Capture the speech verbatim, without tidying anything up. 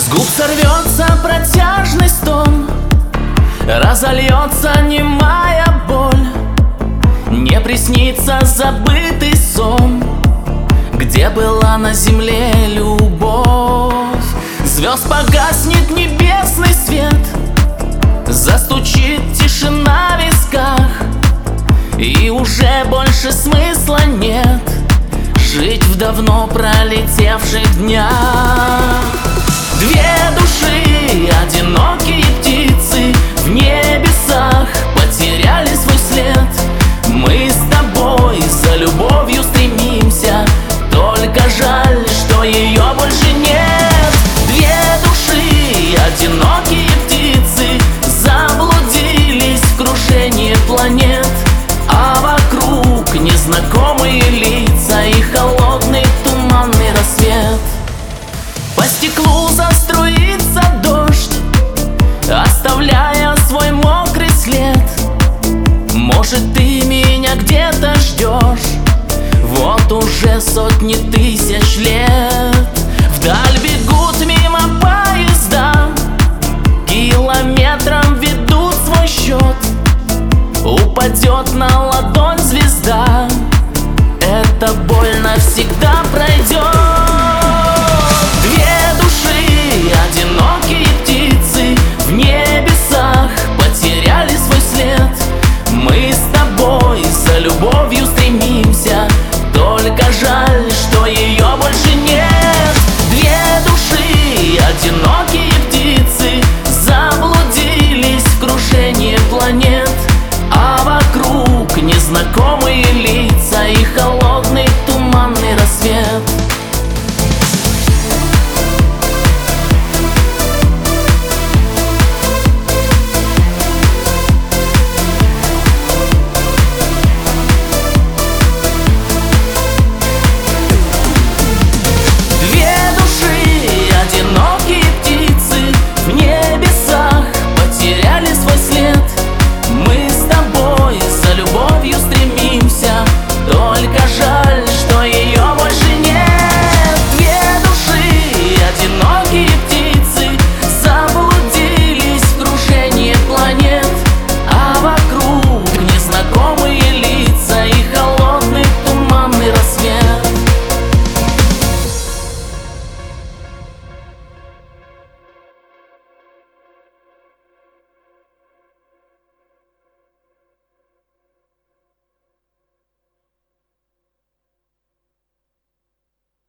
С губ сорвется протяжный стон, разольется немая боль. Не приснится забытый сон, где была на земле любовь. Звезд погаснет небесный свет, застучит тишина в висках, и уже больше смысла нет жить в давно пролетевших днях. Две души, одинокие птицы, в небесах потеряли свой след. Мы с тобой за любовью стремимся, только жаль, что ее больше нет. Две души, одинокие птицы, заблудились в кружении планет, а вокруг незнакомые лица и холодный туманный рассвет. По стеклу заструится дождь, оставляя свой мокрый след. Может, ты меня где-то ждешь вот уже сотни тысяч лет. Вдаль бегут мимо поезда, километрам ведут свой счет. Упадет на ладонь звезда, это боль навсегда.